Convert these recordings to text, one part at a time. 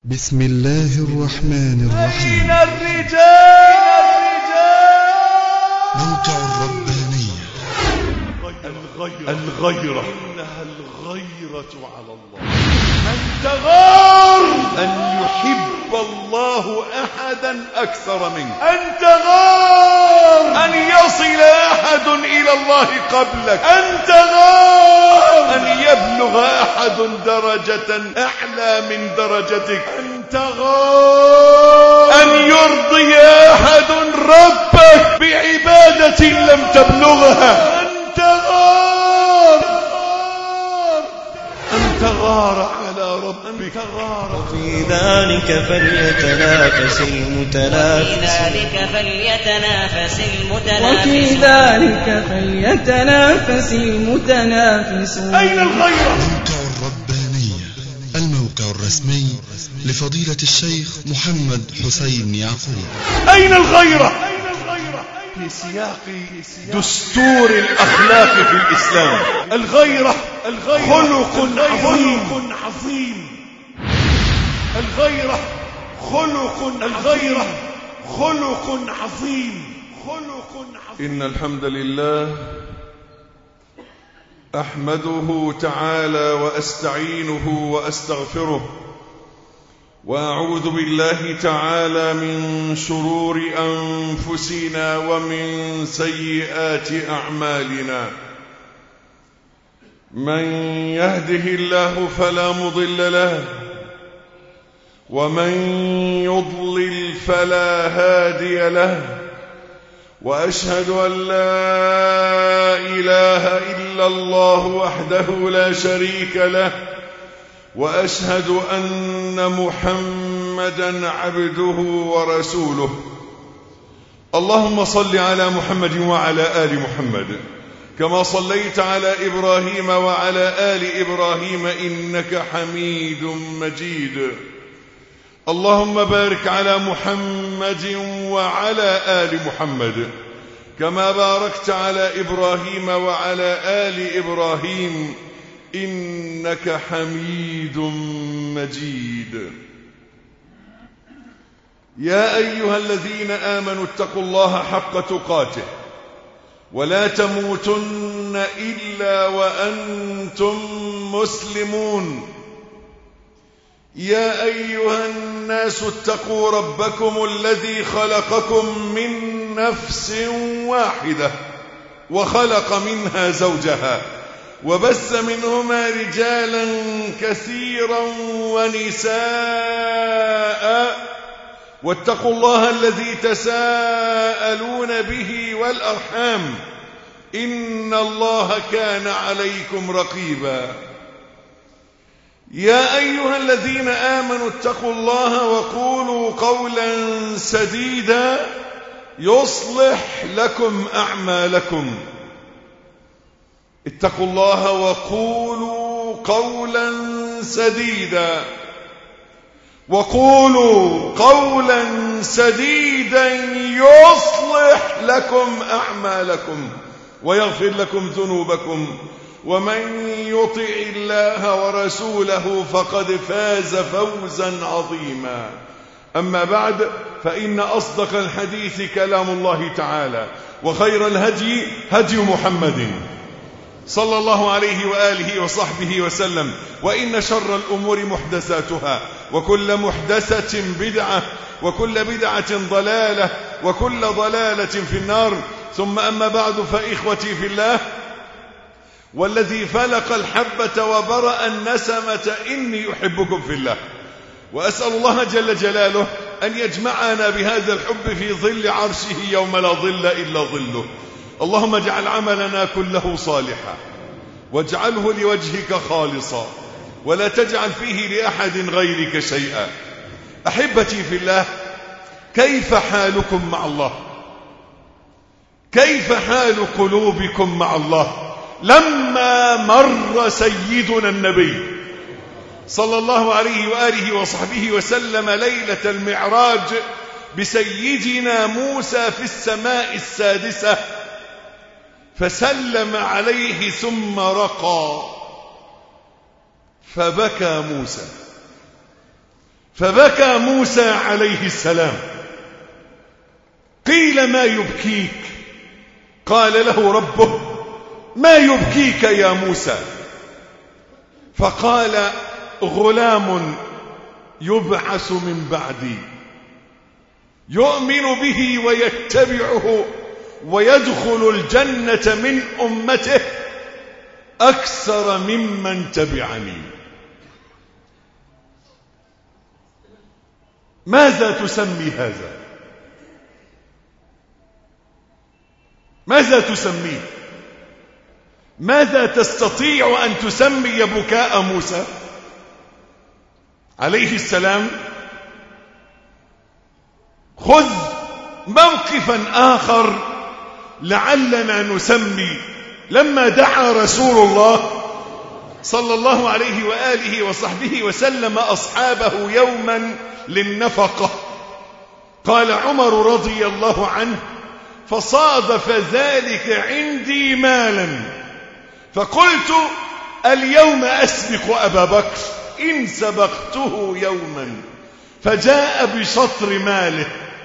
بسم الله الرحمن الرحيم. أين الرجال؟ موقع الربانية. الغيرة إنها الغيرة على الله. أن تغار أن يحب الله أحدا أكثر منك، أن تغار أن يصل أحد إلى الله قبلك، أن تغار أن يبلغ أحد درجة أعلى من درجتك، أن تغار أن يرضي أحد ربك بعبادة لم تبلغها، أن تغار على ربك. وفي ذلك فليتنافس المتنافسون. أين الغيرة؟ موقع الربانية، الموقع الرسمي لفضيلة الشيخ محمد حسين يعقوب. أين الغيرة؟ في سياق دستور الأخلاق في الإسلام. الغيرة خلق عظيم. الغيرة خلق عظيم. إن الحمد لله أحمده تعالى وأستعينه وأستغفره، وأعوذ بالله تعالى من شرور أنفسنا ومن سيئات أعمالنا. من يهده الله فلا مضل له، ومن يضلل فلا هادي له، وأشهد أن لا إله إلا الله وحده لا شريك له، وأشهد أن محمدا عبده ورسوله. اللهم صل على محمد وعلى آل محمد كما صليت على إبراهيم وعلى آل إبراهيم إنك حميد مجيد. اللهم بارك على محمد وعلى آل محمد كما باركت على إبراهيم وعلى آل إبراهيم إنك حميد مجيد. يا أيها الذين آمنوا اتقوا الله حق تقاته ولا تموتن إلا وأنتم مسلمون. يا أيها الناس اتقوا ربكم الذي خلقكم من نفس واحدة وخلق منها زوجها وبث منهما رجالا كثيرا ونساء، واتقوا الله الذي تساءلون به والأرحام إن الله كان عليكم رقيبا. يا أيها الذين آمنوا اتقوا الله وقولوا قولا سديدا يصلح لكم أعمالكم. اتقوا الله وقولوا قولا سديدا، وقولوا قولا سديدا يصلح لكم أعمالكم ويغفر لكم ذنوبكم، ومن يطع الله ورسوله فقد فاز فوزا عظيما. أما بعد، فإن أصدق الحديث كلام الله تعالى، وخير الهدي هدي محمد صلى الله عليه وآله وصحبه وسلم، وإن شر الأمور محدثاتها، وكل محدثة بدعة، وكل بدعة ضلالة، وكل ضلالة في النار. ثم أما بعد، فإخوتي في الله، والذي فلق الحبة وبرأ النسمة إني أحبكم في الله، وأسأل الله جل جلاله أن يجمعنا بهذا الحب في ظل عرشه يوم لا ظل إلا ظله. اللهم اجعل عملنا كله صالحا، واجعله لوجهك خالصا، ولا تجعل فيه لأحد غيرك شيئا. أحبتي في الله، كيف حالكم مع الله؟ كيف حال قلوبكم مع الله لما مر سيدنا النبي صلى الله عليه وآله وصحبه وسلم ليلة المعراج بسيدنا موسى في السماء السادسة، فسلم عليه ثم رقى، فبكى موسى، فبكى موسى عليه السلام. قيل ما يبكيك؟ قال له ربه ما يبكيك يا موسى؟ فقال غلام يبعث من بعدي يؤمن به ويتبعه ويدخل الجنة من أمته أكثر ممن تبعني. ماذا تسمي هذا؟ ماذا تسميه؟ ماذا تستطيع أن تسمي بكاء موسى عليه السلام؟ خذ موقفا آخر لعلنا نسمي. لما دعا رسول الله صلى الله عليه وآله وصحبه وسلم أصحابه يوما للنفقة، قال عمر رضي الله عنه فصادف ذلك عندي مالا فقلت اليوم أسبق أبا بكر إن سبقته يوما، فجاء بشطر ماله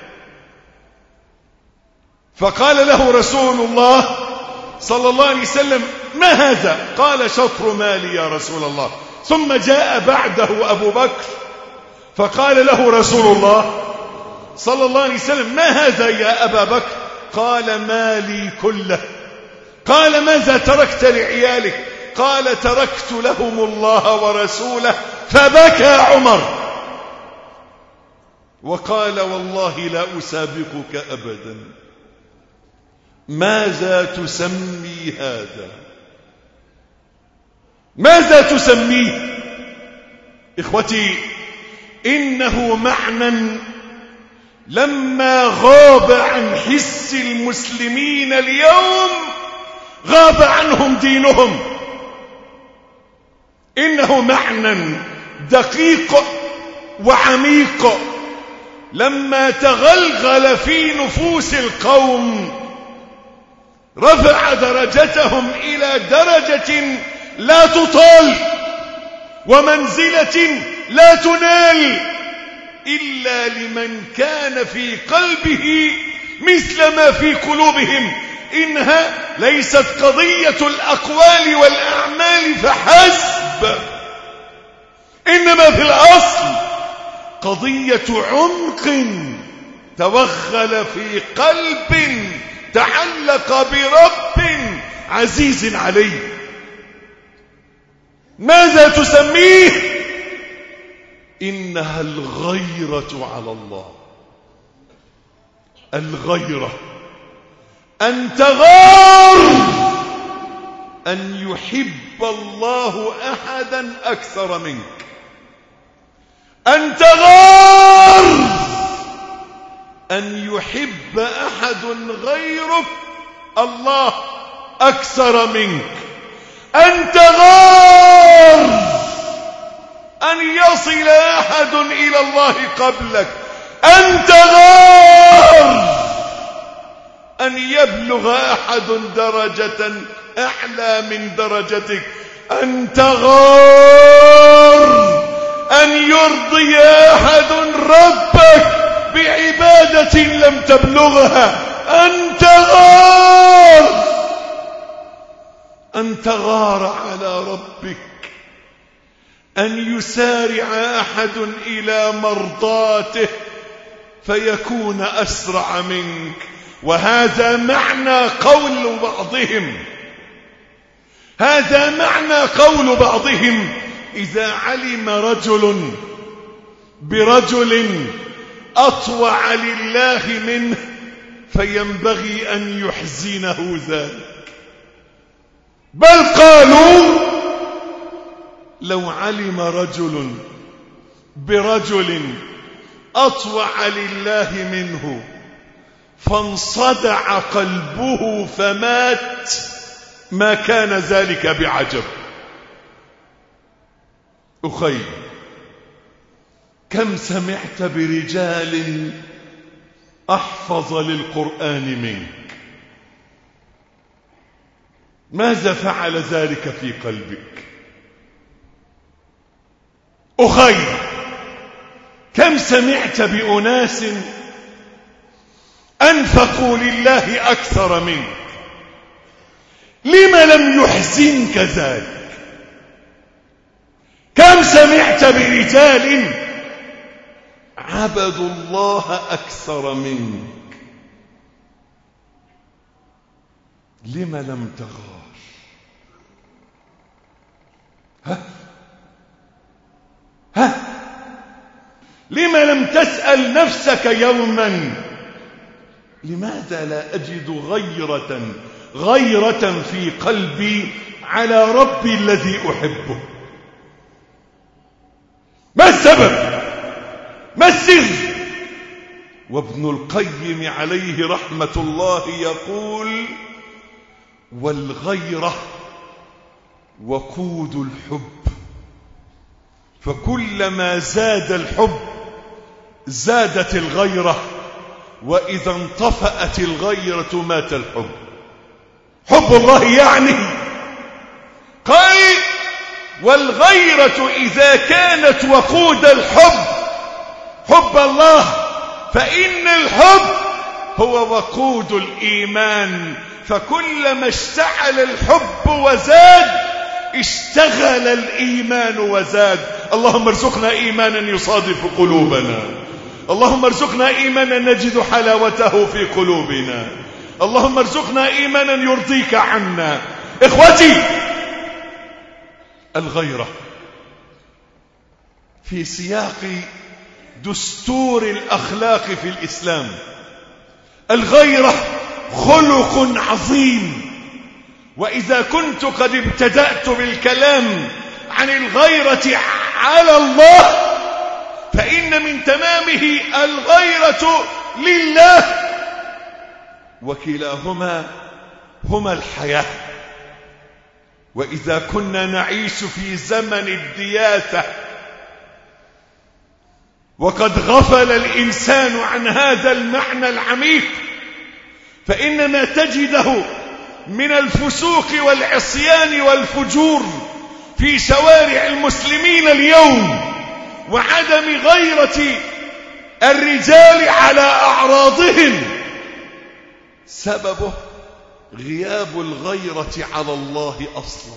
فقال له رسول الله صلى الله عليه وسلم ما هذا؟ قال شطر مالي يا رسول الله. ثم جاء بعده أبو بكر فقال له رسول الله صلى الله عليه وسلم ما هذا يا أبا بكر؟ قال مالي كله. قال ماذا تركت لعيالك؟ قال تركت لهم الله ورسوله. فبكى عمر وقال والله لا أسابقك أبدا. ماذا تسمي هذا؟ ماذا تسميه؟ إخوتي إنه معنى لما غاب عن حس المسلمين اليوم غاب عنهم دينهم. إنه معنى دقيق وعميق لما تغلغل في نفوس القوم رفع درجتهم إلى درجة لا تطال ومنزلة لا تنال إلا لمن كان في قلبه مثل ما في قلوبهم. إنها ليست قضية الأقوال والأعمال فحسب، إنما في الأصل قضية عمق توغل في قلب تعلق برب عزيز عليه. ماذا تسميه؟ إنها الغيرة على الله. الغيرة أن تغار أن يحب الله أحدا أكثر منك، أن تغار أن يحب أحد غيرك الله أكثر منك، أن تغار أن يصل أحد إلى الله قبلك، أن تغار أن يبلغ أحد درجة أعلى من درجتك، أن تغار أن يرضي أحد ربك بعبادة لم تبلغها، أن تغار على ربك، أن يسارع أحد إلى مرضاته فيكون أسرع منك. وهذا معنى قول بعضهم، هذا معنى قول بعضهم إذا علم رجل برجل أطوع لله منه فينبغي أن يحزنه ذلك. بل قالوا لو علم رجل برجل أطوع لله منه فانصدع قلبه فمات ما كان ذلك بعجب. أخي كم سمعت برجال أحفظ للقرآن منك، ماذا فعل ذلك في قلبك؟ أخي كم سمعت بأناس أنفقوا لله أكثر منك، لم لم يحزنك ذلك؟ كم سمعت برجال عبدوا الله أكثر منك، لم لم تغار؟ لم لم تسأل نفسك يوما لماذا لا أجد غيرة في قلبي على ربي الذي أحبه؟ ما السبب؟ ما السر؟ وابن القيم عليه رحمة الله يقول: والغيرة وقود الحب، فكلما زاد الحب زادت الغيرة، وإذا انطفأت الغيرة مات الحب. حب الله يعني قال: والغيرة إذا كانت وقود الحب حب الله، فإن الحب هو وقود الإيمان، فكلما اشتعل الحب وزاد اشتغل الإيمان وزاد. اللهم ارزقنا إيمانا يصادف قلوبنا، اللهم ارزقنا إيمانا نجد حلاوته في قلوبنا، اللهم ارزقنا إيمانا يرضيك عنا. إخوتي، الغيرة في سياق دستور الأخلاق في الإسلام، الغيرة خلق عظيم. وإذا كنت قد ابتدأت بالكلام عن الغيرة على الله، فإن من تمامه الغيرة لله، وكلاهما هما الحياة. وإذا كنا نعيش في زمن الدياثة وقد غفل الإنسان عن هذا المعنى العميق، فإننا تجده من الفسوق والعصيان والفجور في شوارع المسلمين اليوم، وعدم غيرة الرجال على أعراضهم، سببه غياب الغيرة على الله أصلا.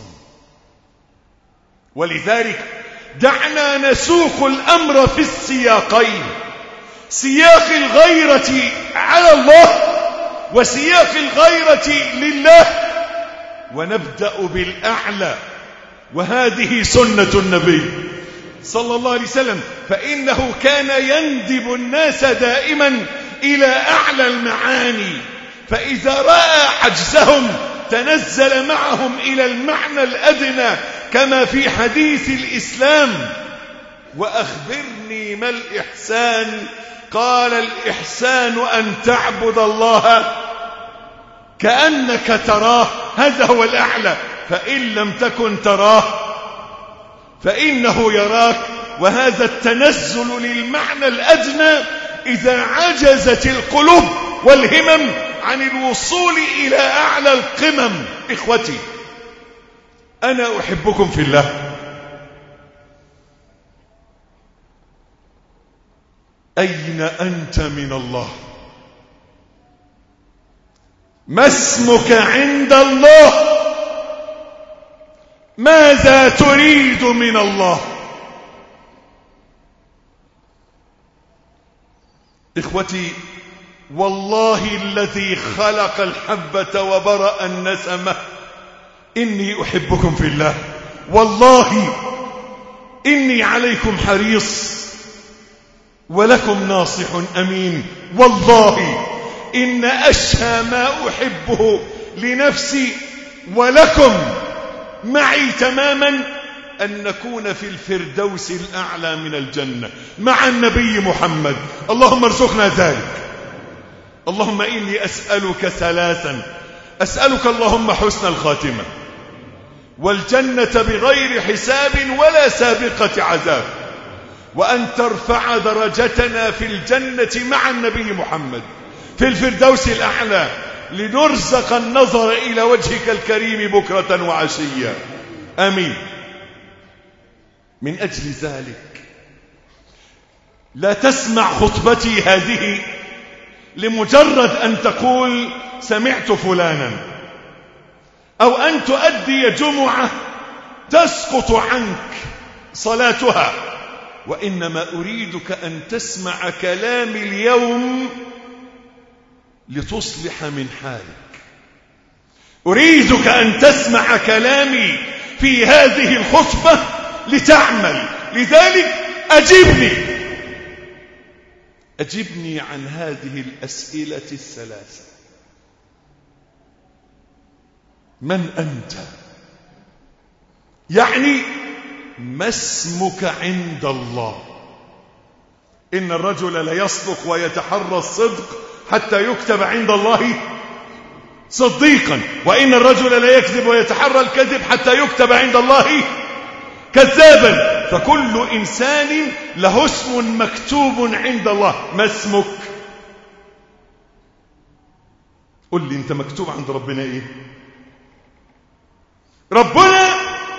ولذلك دعنا نسوق الأمر في السياقين، سياق الغيرة على الله وسياق الغيرة لله، ونبدأ بالأعلى، وهذه سنة النبي صلى الله عليه وسلم، فإنه كان يندب الناس دائما إلى أعلى المعاني، فإذا رأى عجزهم تنزل معهم إلى المعنى الأدنى، كما في حديث الإسلام: وأخبرني ما الإحسان؟ قال: الإحسان أن تعبد الله كأنك تراه، هذا هو الأعلى، فإن لم تكن تراه فإنه يراك. وهذا التنزل للمعنى الأدنى إذا عجزت القلوب والهمم عن الوصول إلى أعلى القمم. إخوتي، أنا أحبكم في الله. أين أنت من الله؟ ما اسمك عند الله؟ ماذا تريد من الله؟ إخوتي، والله الذي خلق الحبة وبرأ النسمة إني أحبكم في الله، والله إني عليكم حريص ولكم ناصح أمين. والله إن أشهى ما أحبه لنفسي ولكم معي تماما أن نكون في الفردوس الأعلى من الجنة مع النبي محمد. اللهم ارزقنا ذلك. اللهم إني أسألك ثلاثا: أسألك اللهم حسن الخاتمة، والجنة بغير حساب ولا سابقة عذاب، وأن ترفع درجتنا في الجنة مع النبي محمد في الفردوس الأعلى، لنرزق النظر إلى وجهك الكريم بكرة وعشيا. آمين. من أجل ذلك لا تسمع خطبتي هذه لمجرد أن تقول سمعت فلانا، أو أن تؤدي جمعة تسقط عنك صلاتها، وإنما أريدك أن تسمع كلامي اليوم لتصلح من حالك. أريدك أن تسمع كلامي في هذه الخطبة لتعمل. لذلك أجبني عن هذه الأسئلة الثلاثة. من أنت؟ يعني ما اسمك عند الله؟ إن الرجل ليصدق ويتحرى الصدق حتى يكتب عند الله صديقا، وإن الرجل لا يكذب ويتحرى الكذب حتى يكتب عند الله كذابا. فكل إنسان له اسم مكتوب عند الله. ما اسمك؟ قل لي أنت مكتوب عند ربنا إيه؟ ربنا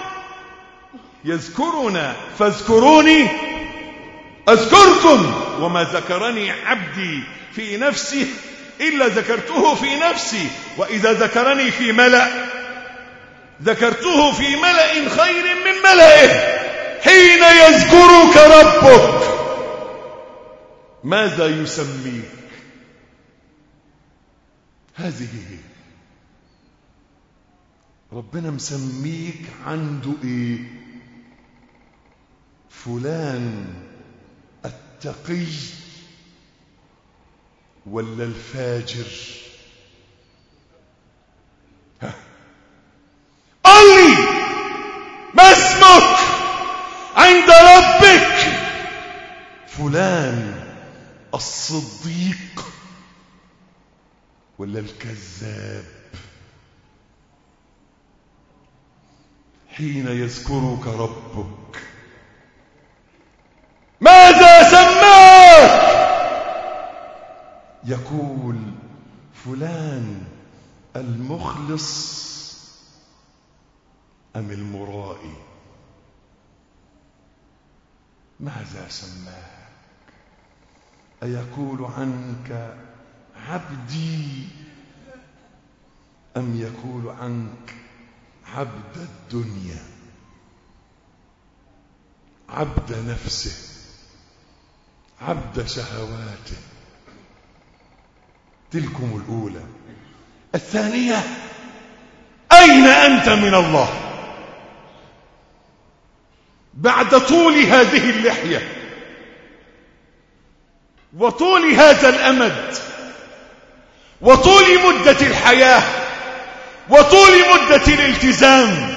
يذكرنا فاذكروني أذكركم، وما ذكرني عبدي في نفسه إلا ذكرته في نفسي، وإذا ذكرني في ملأ ذكرته في ملأ خير من ملئه. حين يذكرك ربك ماذا يسميك؟ هذه هي. ربنا مسميك عنده ايه؟ فلان التقي ولا الفاجر؟ قل لي ما اسمك عند ربك؟ فلان الصديق ولا الكذاب؟ حين يذكرك ربك ماذا سماك؟ يقول فلان المخلص أم المرائي؟ ماذا سماك؟ أيقول عنك عبدي أم يقول عنك عبد الدنيا، عبد نفسه، عبد شهواته؟ تلكم الأولى. الثانية، أين أنت من الله بعد طول هذه اللحية وطول هذا الأمد وطول مدة الحياة وطول مدة الالتزام؟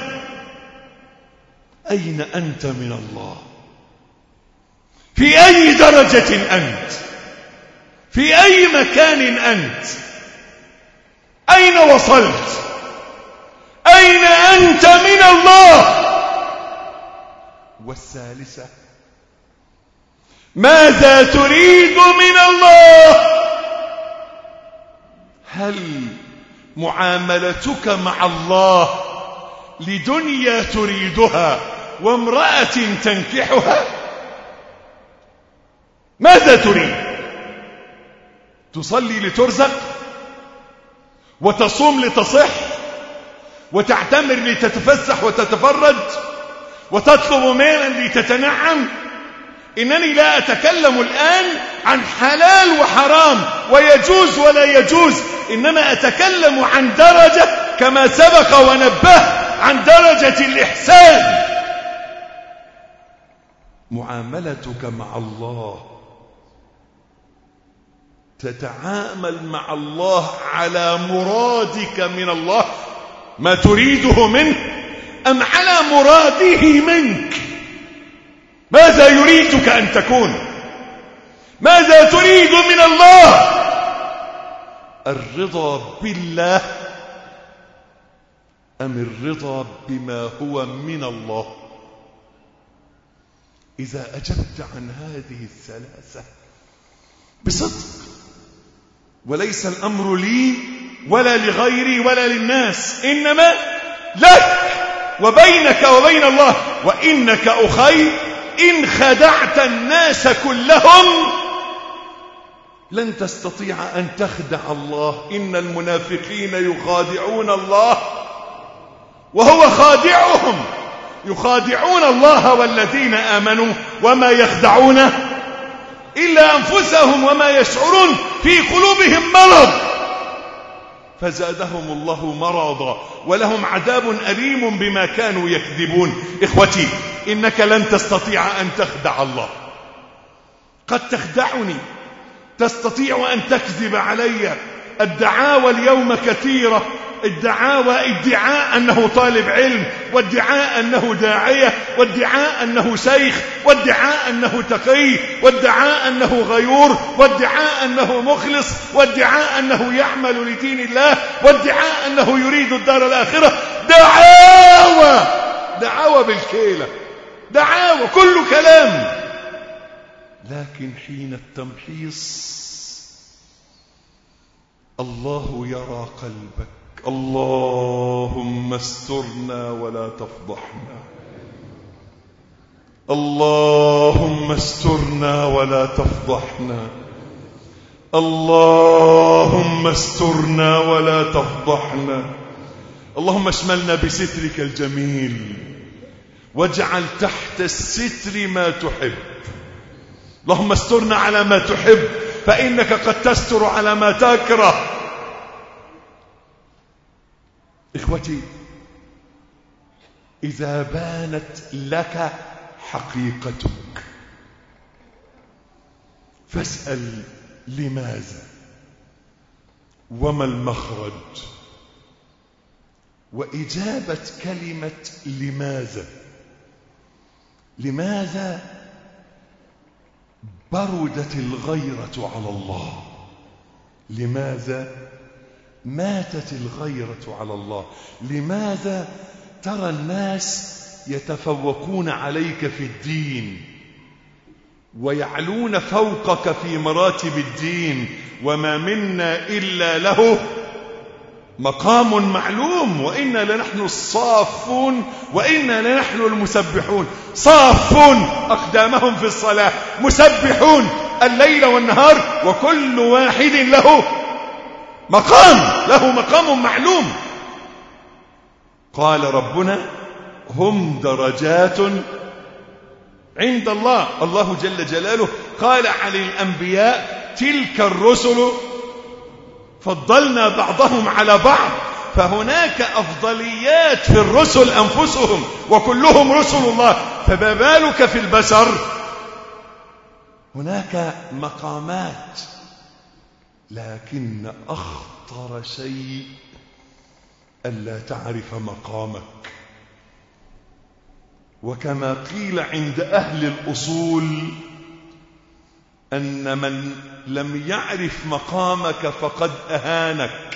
أين أنت من الله؟ في أي درجة أنت؟ في أي مكان أنت؟ أين وصلت؟ أين أنت من الله؟ والثالثة، ماذا تريد من الله؟ هل معاملتك مع الله لدنيا تريدها وامرأة تنكحها؟ ماذا تريد؟ تصلي لترزق، وتصوم لتصح، وتعتمر لتتفسح وتتفرج، وتطلب مالا لتتنعم؟ إنني لا أتكلم الآن عن حلال وحرام ويجوز ولا يجوز، إنما أتكلم عن درجة كما سبق ونبه عن درجة الإحسان. معاملتك مع الله، تتعامل مع الله على مرادك من الله، ما تريده منه، أم على مراده منك؟ ماذا يريدك أن تكون؟ ماذا تريد من الله؟ الرضا بالله أم الرضا بما هو من الله؟ إذا أجبت عن هذه الثلاثة بصدق، وليس الأمر لي ولا لغيري ولا للناس، إنما لك وبينك وبين الله، وإنك أخي إن خدعت الناس كلهم لن تستطيع أن تخدع الله. إن المنافقين يخادعون الله وهو خادعهم، يخادعون الله والذين آمنوا وما يخدعون إلا أنفسهم وما يشعرون، في قلوبهم مرض فزادهم الله مرضا ولهم عذاب أليم بما كانوا يكذبون. إخوتي، إنك لن تستطيع أن تخدع الله. قد تخدعني، تستطيع أن تكذب علي. الدعاوى اليوم كثيرة، ادعاء أنه طالب علم، وادعاء أنه داعية، وادعاء أنه شيخ، وادعاء أنه تقي، وادعاء أنه غيور، وادعاء أنه مخلص، وادعاء أنه يعمل لدين الله، وادعاء أنه يريد الدار الآخرة. دعاوى بالكيلة، دعاوى كل كلام. لكن حين التمحيص الله يرى قلبك. اللهم استرنا ولا تفضحنا، اللهم استرنا ولا تفضحنا، اللهم استرنا ولا تفضحنا. اللهم اشملنا بسترك الجميل واجعل تحت الستر ما تحب. اللهم استرنا على ما تحب فإنك قد تستر على ما تكره. إخوتي، إذا بانت لك حقيقتك فاسأل لماذا وما المخرج. وإجابة كلمة لماذا بردت الغيرة على الله؟ لماذا ماتت الغيرة على الله؟ لماذا ترى الناس يتفوقون عليك في الدين ويعلون فوقك في مراتب الدين، وما منا إلا له مقام معلوم، وإنا لنحن الصافون وإنا لنحن المسبحون. صافون أقدامهم في الصلاة، مسبحون الليل والنهار، وكل واحد له مقام معلوم. قال ربنا هم درجات عند الله. الله جل جلاله قال عن الأنبياء تلك الرسل فضلنا بعضهم على بعض. فهناك أفضليات في الرسل أنفسهم وكلهم رسل الله، فما بالك في البشر؟ هناك مقامات، لكن أخطر شيء ألا تعرف مقامك. وكما قيل عند أهل الأصول أن من لم يعرف مقامك فقد أهانك،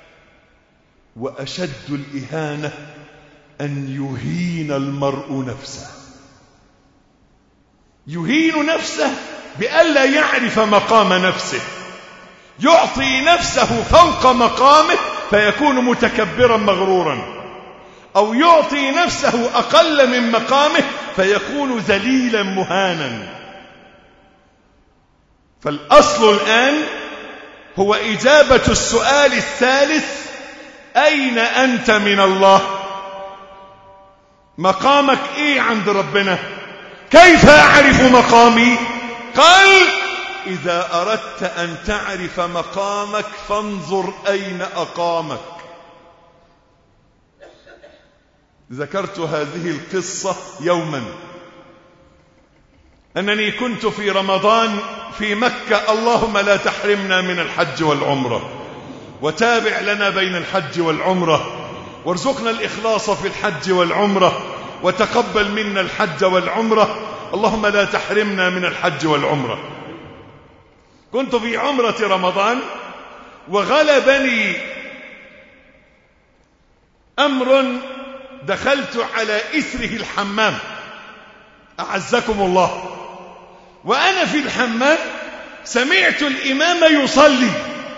وأشد الإهانة أن يهين المرء نفسه، يهين نفسه بألا يعرف مقام نفسه، يعطي نفسه فوق مقامه فيكون متكبرا مغرورا، أو يعطي نفسه أقل من مقامه فيكون ذليلا مهانا. فالأصل الآن هو إجابة السؤال الثالث: أين أنت من الله؟ مقامك إيه عند ربنا؟ كيف أعرف مقامي؟ قال: إذا أردت أن تعرف مقامك فانظر أين أقامك. ذكرت هذه القصة يوما، أنني كنت في رمضان في مكة. اللهم لا تحرمنا من الحج والعمرة، وتابع لنا بين الحج والعمرة، وارزقنا الإخلاص في الحج والعمرة، وتقبل منا الحج والعمرة. اللهم لا تحرمنا من الحج والعمرة. كنت في عمرة رمضان وغلبني أمر، دخلت على إثره الحمام أعزكم الله، وأنا في الحمام سمعت الإمام يصلي.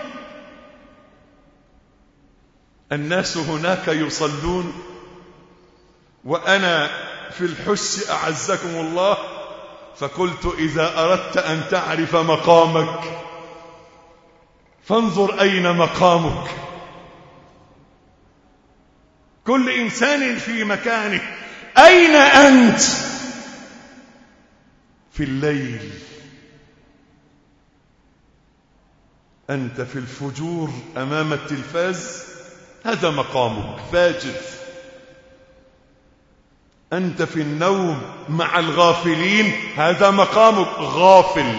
الناس هناك يصلون وأنا في الحس أعزكم الله فقلت إذا أردت أن تعرف مقامك فانظر أين مقامك. كل إنسان في مكانه. أين أنت في الليل؟ أنت في الفجور أمام التلفاز، هذا مقامك، فاجر. أنت في النوم مع الغافلين، هذا مقامك، غافل.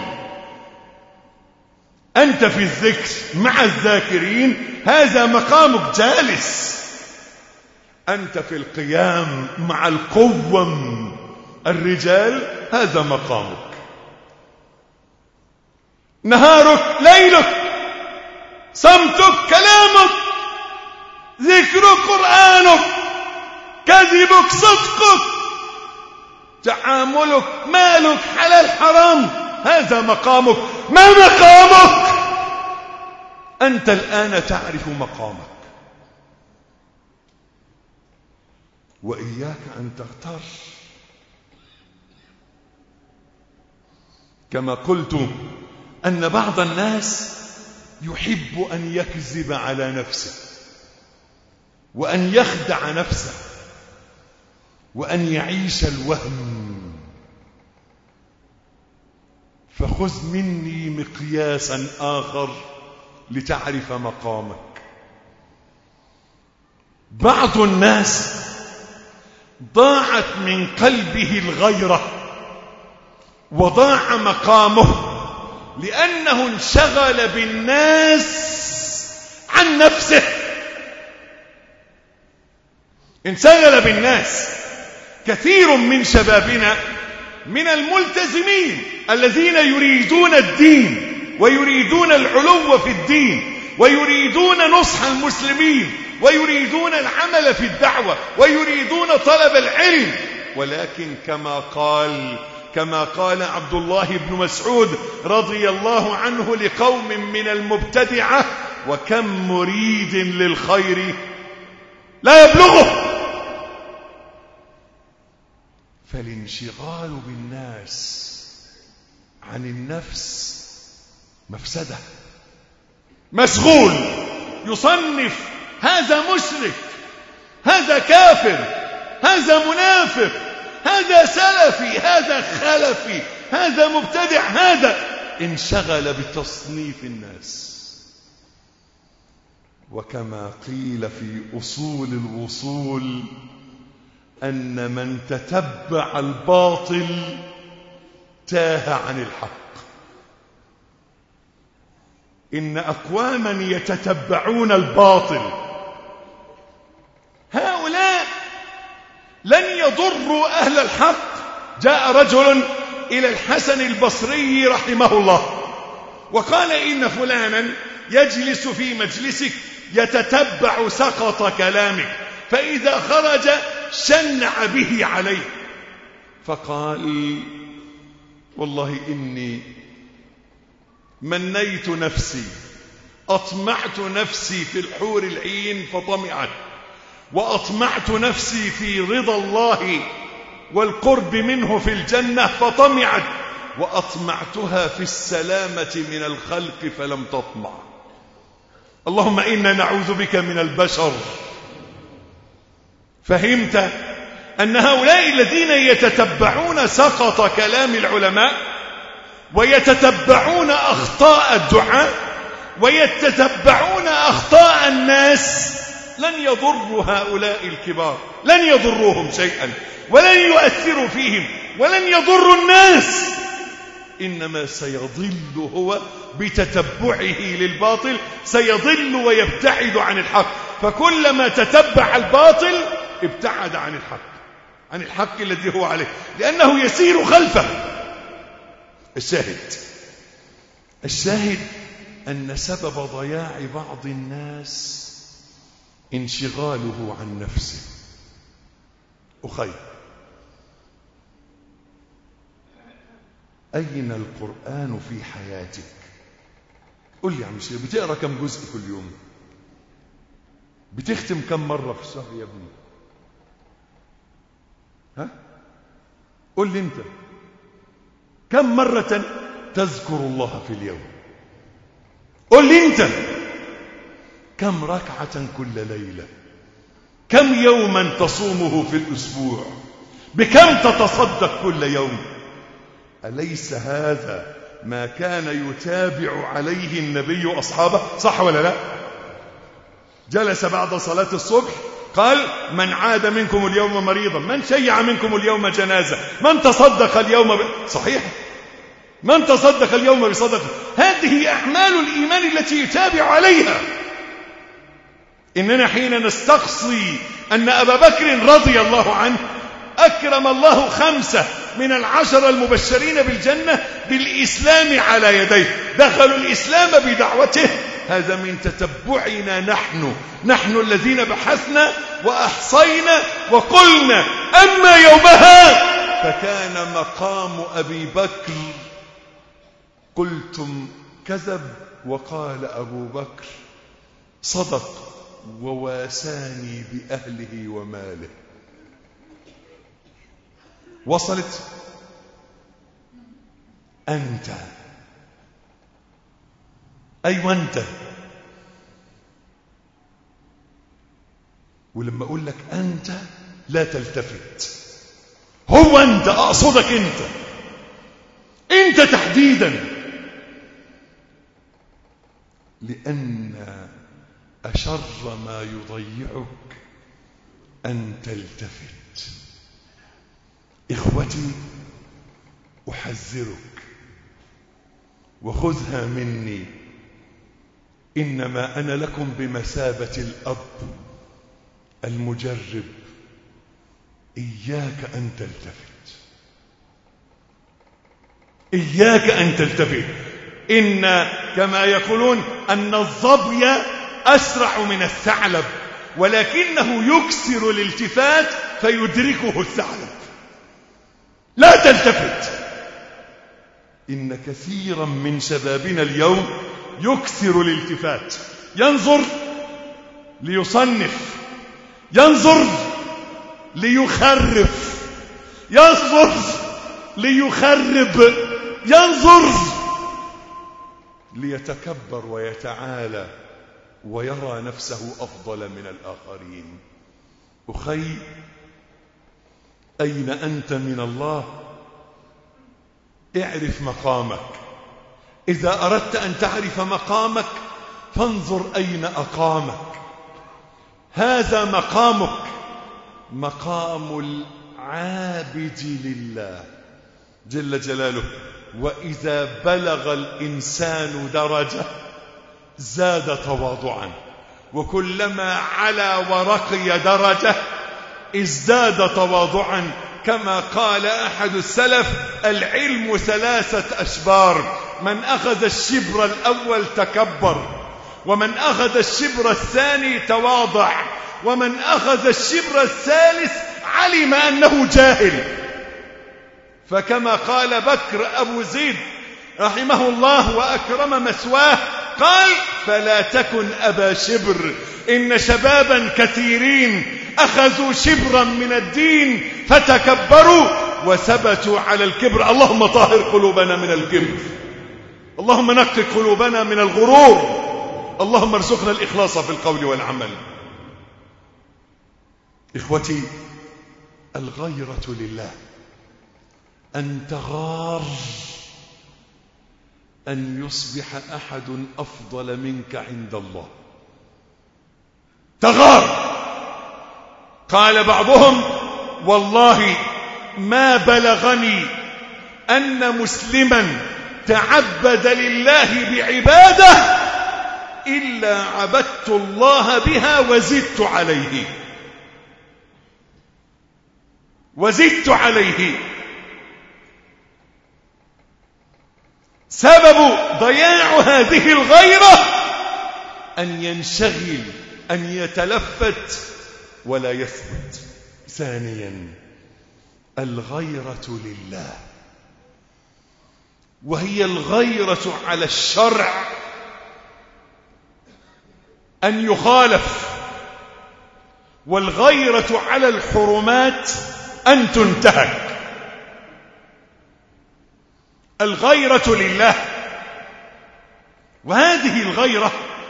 أنت في الذكر مع الذاكرين، هذا مقامك، جالس. أنت في القيام مع القوم الرجال، هذا مقامك. نهارك ليلك، صمتك كلامك، ذكرك قرآنك، كذبك صدقك، تعاملك مالك حلال حرام، هذا مقامك. ما مقامك؟ أنت الآن تعرف مقامك، وإياك أن تغتر. كما قلت أن بعض الناس يحب أن يكذب على نفسه، وأن يخدع نفسه، وأن يعيش الوهم. فخذ مني مقياسا آخر لتعرف مقامك. بعض الناس ضاعت من قلبه الغيرة وضاع مقامه لأنه انشغل بالناس عن نفسه. انشغل بالناس. كثير من شبابنا من الملتزمين الذين يريدون الدين ويريدون العلو في الدين ويريدون نصح المسلمين ويريدون العمل في الدعوة ويريدون طلب العلم، ولكن كما قال عبد الله بن مسعود رضي الله عنه لقوم من المبتدعة: وكم مريد للخير لا يبلغه. فالانشغال بالناس عن النفس مفسدة. مشغول يصنف: هذا مشرك، هذا كافر، هذا منافق، هذا سلفي، هذا خلفي، هذا مبتدع، هذا. انشغل بتصنيف الناس. وكما قيل في أصول الوصول أن من تتبع الباطل تاه عن الحق. إن أقواما يتتبعون الباطل، هؤلاء لن يضروا أهل الحق. جاء رجل إلى الحسن البصري رحمه الله وقال: إن فلانا يجلس في مجلسك يتتبع سقط كلامك، فإذا خرج شنع به عليه. فقال: والله إني منيت نفسي، أطمعت نفسي في الحور العين فطمعت، وأطمعت نفسي في رضا الله والقرب منه في الجنة فطمعت، وأطمعتها في السلامة من الخلق فلم تطمع. اللهم إنا نعوذ بك من البشر. فهمت أن هؤلاء الذين يتتبعون سقط كلام العلماء ويتتبعون أخطاء الدعاء ويتتبعون أخطاء الناس لن يضروا هؤلاء الكبار، لن يضروهم شيئا ولن يؤثروا فيهم ولن يضروا الناس، إنما سيضل هو بتتبعه للباطل، سيضل ويبتعد عن الحق. فكلما تتبع الباطل ابتعد عن الحق الذي هو عليه، لأنه يسير خلفه. الشاهد أن سبب ضياع بعض الناس انشغاله عن نفسه. أخي، أين القرآن في حياتك؟ قل لي يا عم شيخ، بتقرأ كم جزء كل يوم؟ بتختم كم مرة في الشهر يا ابني؟ ها؟ قل لي انت. كم مرة تذكر الله في اليوم؟ قل لي أنت كم ركعة كل ليلة؟ كم يوما تصومه في الأسبوع؟ بكم تتصدق كل يوم؟ أليس هذا ما كان يتابع عليه النبي أصحابه؟ صح ولا لا؟ جلس بعد صلاة الصبح قال من عاد منكم اليوم مريضا، من شيع منكم اليوم جنازة، من تصدق اليوم صحيح، من تصدق اليوم بصدقه. هذه أعمال الإيمان التي يتابع عليها. إننا حين نستقصي أن أبا بكر رضي الله عنه أكرم الله 5 من 10 المبشرين بالجنة بالإسلام على يديه، دخلوا الإسلام بدعوته، هذا من تتبعنا نحن الذين بحثنا وأحصينا وقلنا أما يومها فكان مقام أبي بكر. قلتم كذب، وقال أبو بكر صدق وواساني بأهله وماله. وصلت. أنت أيوة أنت. ولما أقول لك أنت لا تلتفت، هو أنت، أقصدك أنت تحديدا، لأن أشر ما يضيعك أن تلتفت. إخوتي أحذرك وخذها مني، إنما أنا لكم بمثابة الأب المجرب. إياك أن تلتفت، إياك أن تلتفت. إن كما يقولون أن الظبي أسرع من الثعلب، ولكنه يكسر الالتفات فيدركه الثعلب. لا تلتفت. إن كثيرا من شبابنا اليوم يكسر الالتفات، ينظر ليصنف، ينظر ليخرف، ينظر ليخرب، ينظر ليتكبر ويتعالى ويرى نفسه أفضل من الآخرين. أخي، أين أنت من الله؟ اعرف مقامك. إذا أردت أن تعرف مقامك فانظر أين أقامك. هذا مقامك، مقام العابد لله جل جلاله. وإذا بلغ الإنسان درجة زاد تواضعا، وكلما علا ورقي درجة ازداد تواضعا. كما قال أحد السلف: العلم 3 أشبار، من أخذ الشبر الأول تكبر، ومن أخذ الشبر الثاني تواضع، ومن أخذ الشبر الثالث علم أنه جاهل. فكما قال بكر أبو زيد رحمه الله وأكرم مثواه، قال: فلا تكن أبا شبر، إن شبابا كثيرين أخذوا شبرا من الدين فتكبروا وثبتوا على الكبر. اللهم طهر قلوبنا من الكبر، اللهم نقي قلوبنا من الغرور، اللهم ارزقنا الإخلاص في القول والعمل. إخوتي، الغيرة لله، أن تغار أن يصبح أحد أفضل منك عند الله. تغار. قال بعضهم: والله ما بلغني أن مسلما تعبد لله بعبادة إلا عبدت الله بها وزدت عليه، وزدت عليه. سبب ضياع هذه الغيرة أن ينشغل، أن يتلفت ولا يثبت. ثانيا، الغيرة لله، وهي الغيرة على الشرع، أن يخالف، والغيرة على الحرمات أن تنتهك. الغيرة لله. وهذه الغيرة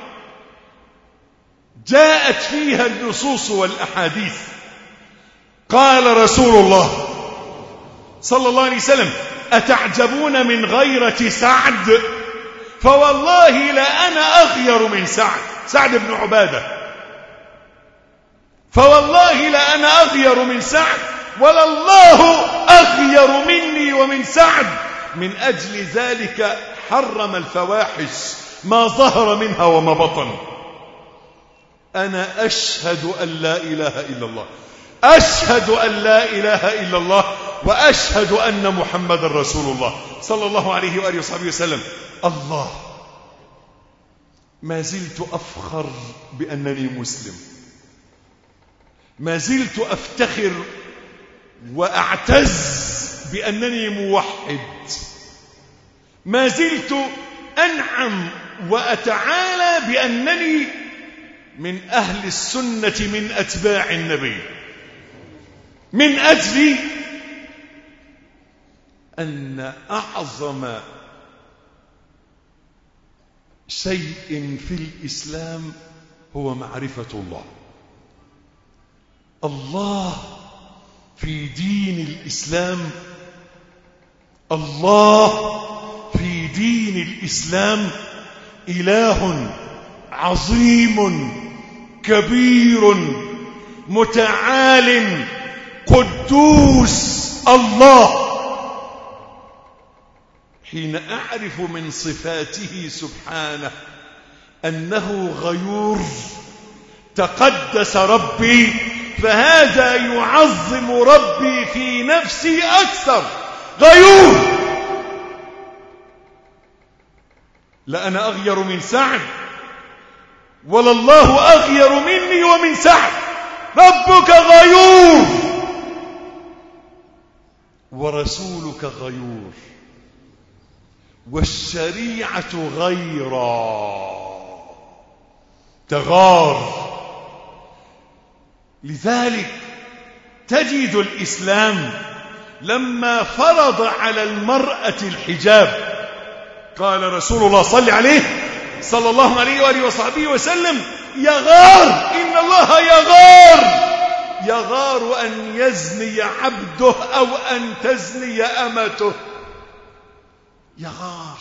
جاءت فيها النصوص والأحاديث. قال رسول الله صلى الله عليه وسلم: أتعجبون من غيرة سعد؟ فوالله لأنا أغير من سعد بن عبادة. فوالله لأنا أغير من سعد، ولله أغير مني ومن سعد. من أجل ذلك حرم الفواحش ما ظهر منها وما بطن. أنا أشهد أن لا إله إلا الله، أشهد أن لا إله إلا الله، وأشهد أن محمد رسول الله صلى الله عليه وآله وصحبه وسلم. الله، ما زلت أفخر بأنني مسلم، ما زلت أفتخر وأعتز بأنني موحد، ما زلت أنعم وأتعالى بأنني من أهل السنة من أتباع النبي، من أجل أن أعظم شيء في الإسلام هو معرفة الله. الله في دين الإسلام، الله في دين الإسلام إله عظيم كبير متعال قدوس. الله حين أعرف من صفاته سبحانه أنه غيور تقدس ربي، فهذا يعظم ربي في نفسي أكثر. غيور، لأنا أغير من سعد، ولله أغير مني ومن سعد. ربك غيور ورسولك غيور والشريعة غيرا، تغار. لذلك تجد الإسلام لما فرض على المرأة الحجاب، قال رسول الله صلى الله عليه وآله وصحبه وسلم: يغار، إن الله يغار أن يزني عبده أو أن تزني أمته. يغار.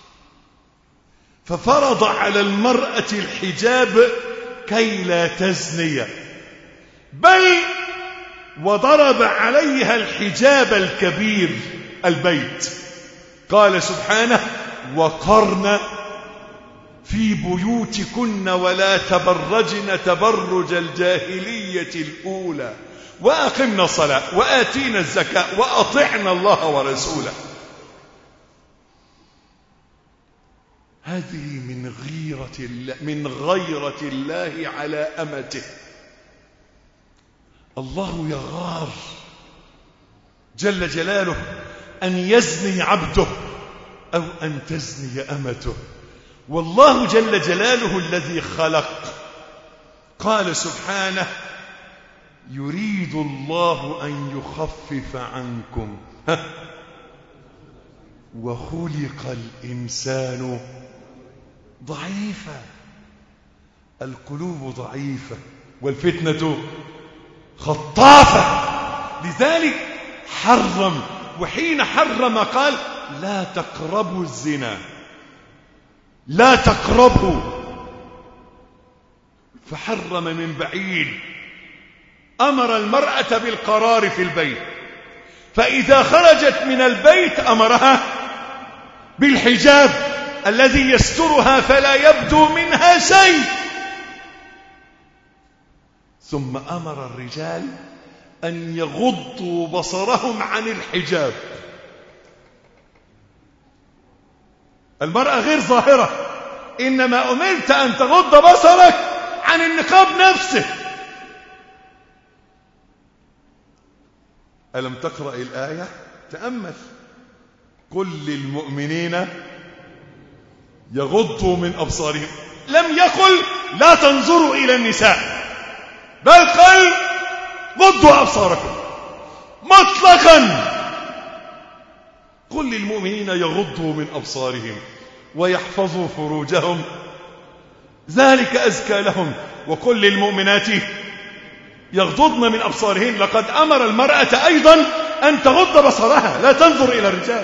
ففرض على المرأة الحجاب كي لا تزني، بل وضرب عليها الحجاب الكبير البيت. قال سبحانه: وقرن في بيوتكن ولا تبرجن تبرج الجاهلية الأولى وأقمنا الصلاة وآتينا الزكاة وأطعنا الله ورسوله. هذه من غيرة الله على أمته. الله يغار جل جلاله أن يزني عبده أو أن تزني أمته. والله جل جلاله الذي خلق، قال سبحانه: يريد الله أن يخفف عنكم وخلق الإنسان ضعيفا. القلوب ضعيفة والفتنة خطافة. لذلك حرم، وحين حرم قال: لا تقربوا الزنا، لا تقربوا. فحرم من بعيد. أمر المرأة بالقرار في البيت، فإذا خرجت من البيت أمرها بالحجاب الذي يسترها فلا يبدو منها شيء. ثم أمر الرجال أن يغضوا بصرهم عن الحجاب. المرأة غير ظاهرة، إنما أمرت أن تغض بصرك عن النقاب نفسه. ألم تقرأ الآية؟ تأمل: قل للمؤمنين يغضوا من أبصارهم. لم يقل لا تنظروا إلى النساء، بل قال غضوا أبصاركم مطلقا. وقل للمؤمنين يغضوا من أبصارهم ويحفظوا فروجهم ذلك أزكى لهم وقل للمؤمنات يغضضن من أبصارهن. لقد أمر المرأة أيضا أن تغض بصرها، لا تنظر إلى الرجال،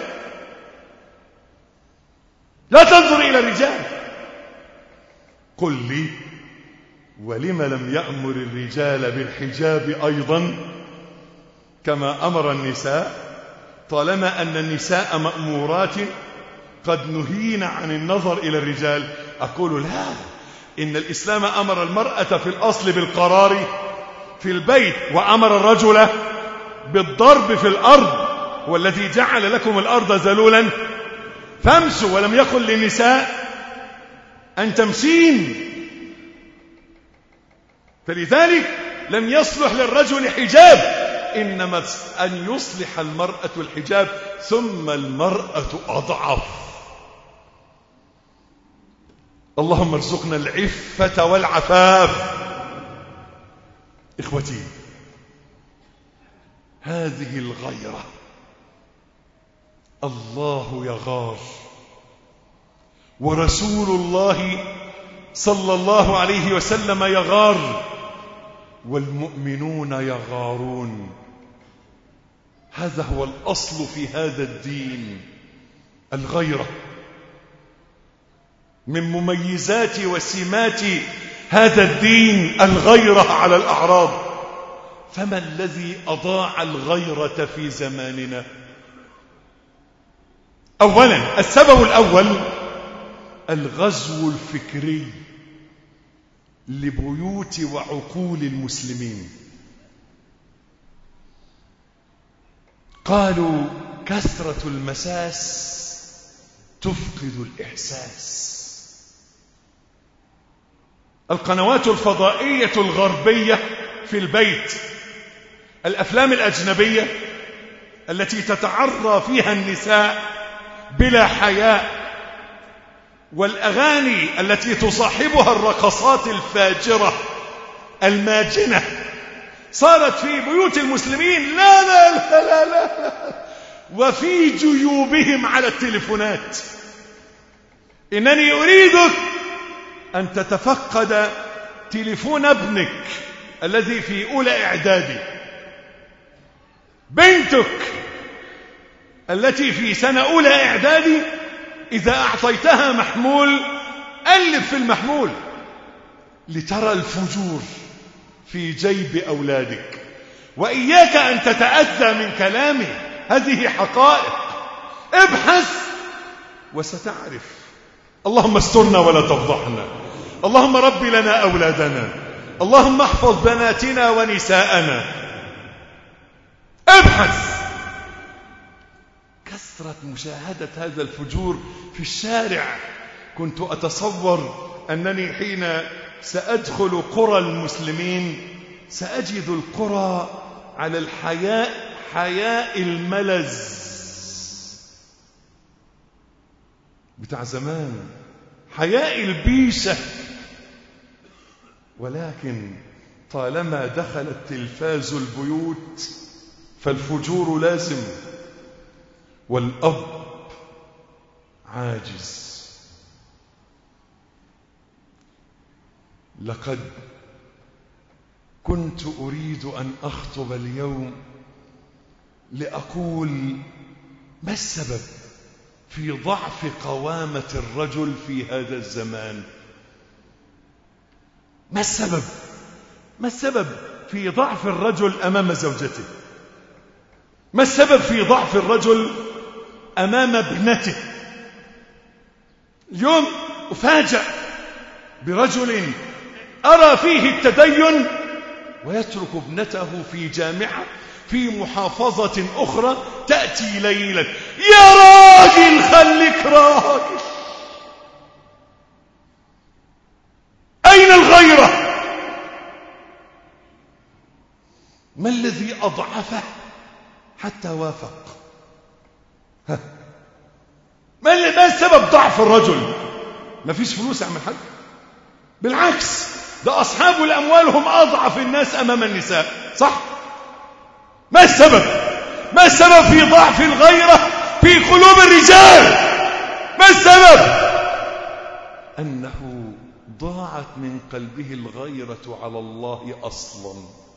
لا تنظر إلى الرجال. قل لي ولم لم يأمر الرجال بالحجاب أيضا كما أمر النساء، طالما أن النساء مأمورات قد نهينا عن النظر إلى الرجال؟ أقول لا، إن الإسلام أمر المرأة في الأصل بالقرار في البيت، وأمر الرجل بالضرب في الأرض، والذي جعل لكم الأرض ذلولا فامشوا، ولم يقل للنساء أن تمشين. فلذلك لم يصلح للرجل حجاب، إنما أن يصلح المرأة الحجاب، ثم المرأة أضعف. اللهم ارزقنا العفة والعفاف. إخوتي، هذه الغيرة الله يغار، ورسول الله صلى الله عليه وسلم يغار، والمؤمنون يغارون. هذا هو الأصل في هذا الدين، الغيرة. من مميزات وسمات هذا الدين الغيرة على الأعراض. فما الذي أضاع الغيرة في زماننا؟ أولا، السبب الأول الغزو الفكري لبيوت وعقول المسلمين. قالوا كثرة المساس تفقد الإحساس. القنوات الفضائية الغربية في البيت، الأفلام الأجنبية التي تتعرى فيها النساء بلا حياء، والأغاني التي تصاحبها الرقصات الفاجرة الماجنة، صارت في بيوت المسلمين لا لا لا لا لا، وفي جيوبهم على التليفونات. إنني أريدك أن تتفقد تليفون ابنك الذي في أولى إعدادي، بنتك التي في سنة أولى إعدادي، إذا أعطيتها محمول ألف في المحمول لترى الفجور في جيب أولادك. وإياك أن تتأذى من كلامه، هذه حقائق. ابحث وستعرف. اللهم استرنا ولا تفضحنا، اللهم رب لنا أولادنا، اللهم احفظ بناتنا ونساءنا. ابحث. كثرة مشاهدة هذا الفجور في الشارع. كنت أتصور أنني حين سأدخل قرى المسلمين سأجد القرى على الحياء، حياء الملز بتاع زمان، حياء البيشة. ولكن طالما دخل التلفاز البيوت فالفجور لازم، والأب عاجز. لقد كنت أريد أن أخطب اليوم لأقول ما السبب في ضعف قوامة الرجل في هذا الزمان؟ ما السبب؟ ما السبب في ضعف الرجل أمام زوجته؟ ما السبب في ضعف الرجل أمام ابنته؟ اليوم أفاجأ برجل أرى فيه التدين ويترك ابنته في جامعة في محافظة أخرى تأتي ليلا. يا راجل خليك راجل. أين الغيرة؟ ما الذي أضعفه حتى وافق؟ ما السبب ضعف الرجل؟ ما فيش فلوس يعمل حاجة، بالعكس ده أصحاب الأموال هم أضعف الناس أمام النساء، صح؟ ما السبب؟ ما السبب في ضعف الغيرة في قلوب الرجال. ما السبب؟ أنه ضاعت من قلبه الغيرة على الله أصلا،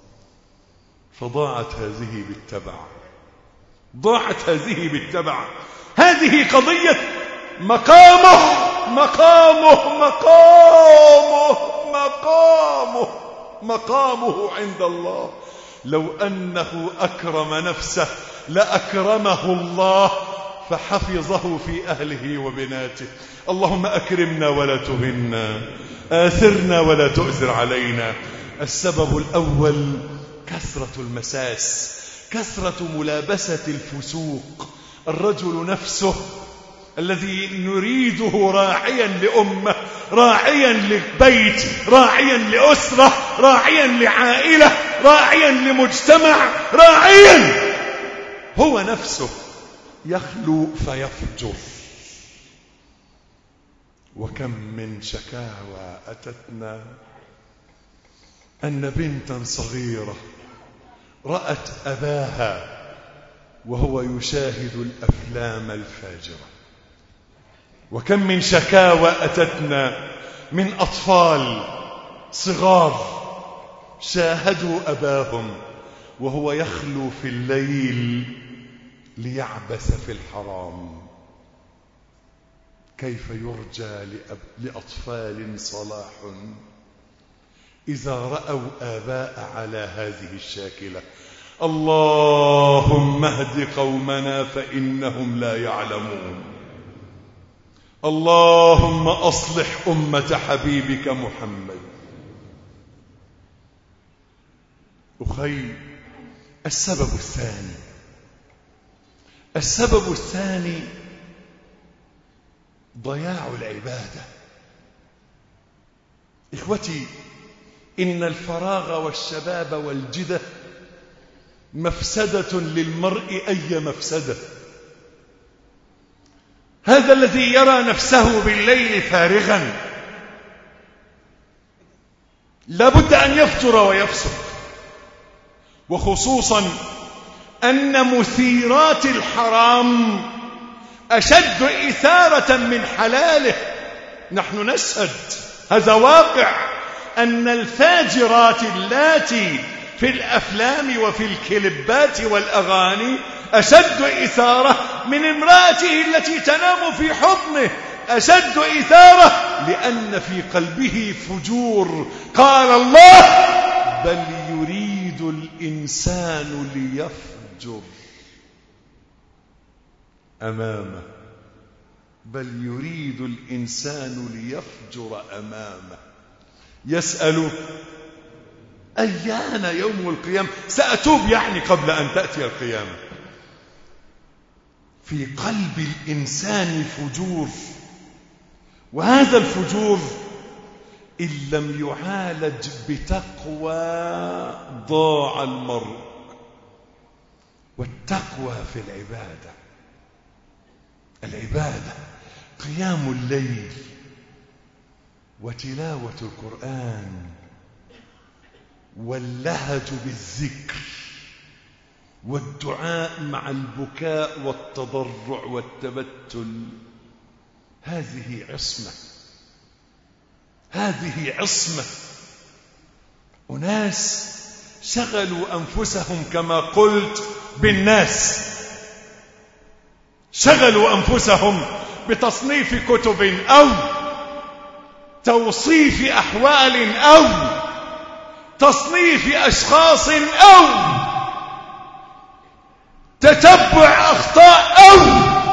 فضاعت هذه بالتبع، ضاعت هذه بالتبع. هذه قضية مقامه مقامه مقامه مقامه مقامه عند الله. لو أنه أكرم نفسه لأكرمه الله، فحفظه في أهله وبناته. اللهم أكرمنا ولا تهنا، آثرنا ولا تؤثر علينا. السبب الأول كثرة المساس، كثرة ملابسة الفسوق. الرجل نفسه الذي نريده راعيا لأمة، راعيا لبيت، راعيا لأسرة، راعيا لعائلة، راعيا لمجتمع، راعيا، هو نفسه يخلو فيفجر. وكم من شكاوى أتتنا أن بنتا صغيرة رأت أباها وهو يشاهد الأفلام الفاجرة. وكم من شكاوى أتتنا من أطفال صغار شاهدوا أباهم وهو يخلو في الليل ليعبث في الحرام. كيف يرجى لأطفال صلاح إذا رأوا آباء على هذه الشاكلة؟ اللهم اهد قومنا فإنهم لا يعلمون. اللهم أصلح أمة حبيبك محمد. أخي، السبب الثاني ضياع العبادة. إخوتي، إن الفراغ والشباب والجدة مفسدة للمرء أي مفسدة. هذا الذي يرى نفسه بالليل فارغا لابد أن يفجر ويفسق، وخصوصا أن مثيرات الحرام أشد إثارة من حلاله. نحن نشهد، هذا واقع، أن الفاجرات اللاتي في الأفلام وفي الكليبات والأغاني أشد إثارة من امرأته التي تنام في حضنه، أشد إثارة لأن في قلبه فجور. قال الله: بل يريد الإنسان ليفجر أمامه. بل يريد الإنسان ليفجر أمامه. يسأل أيان يوم القيامة، سأتوب يعني قبل أن تأتي القيامة. في قلب الإنسان فجور، وهذا الفجور إن لم يعالج بتقوى ضاع المرء. والتقوى في العبادة قيام الليل وتلاوة القرآن واللهج بالذكر والدعاء مع البكاء والتضرع والتبتل. هذه عصمة. أناس شغلوا أنفسهم كما قلت بالناس، شغلوا أنفسهم بتصنيف كتب أو توصيف أحوال أو تصنيف أشخاص أو تتبع أخطاء أو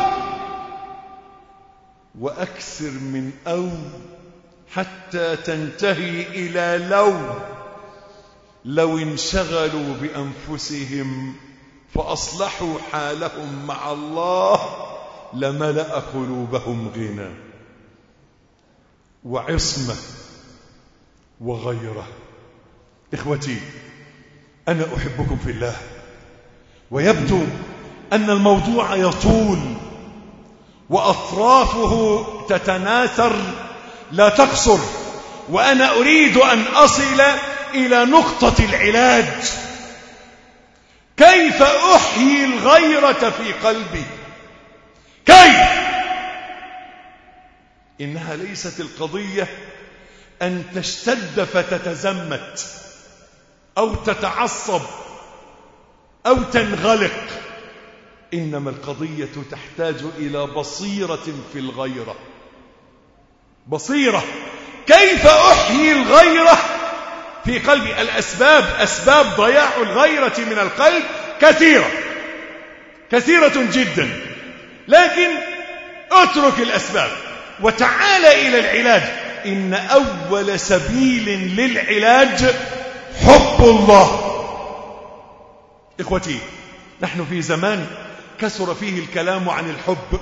وأكثر من أو، حتى تنتهي إلى لو انشغلوا بأنفسهم فأصلحوا حالهم مع الله لملأ قلوبهم غنى وعصمة وغيرة. إخوتي، أنا أحبكم في الله، ويبدو أن الموضوع يطول وأطرافه تتناثر لا تقصر، وأنا أريد أن أصل إلى نقطة العلاج. كيف أحيي الغيرة في قلبي؟ كيف؟ إنها ليست القضية أن تشتد فتتزمت أو تتعصب أو تنغلق، إنما القضية تحتاج إلى بصيرة في الغيرة. بصيرة كيف أحيي الغيرة في قلبي. أسباب ضياع الغيرة من القلب كثيرة جدا، لكن اترك الأسباب وتعال إلى العلاج. إن أول سبيل للعلاج حب الله. إخوتي، نحن في زمان كثر فيه الكلام عن الحب،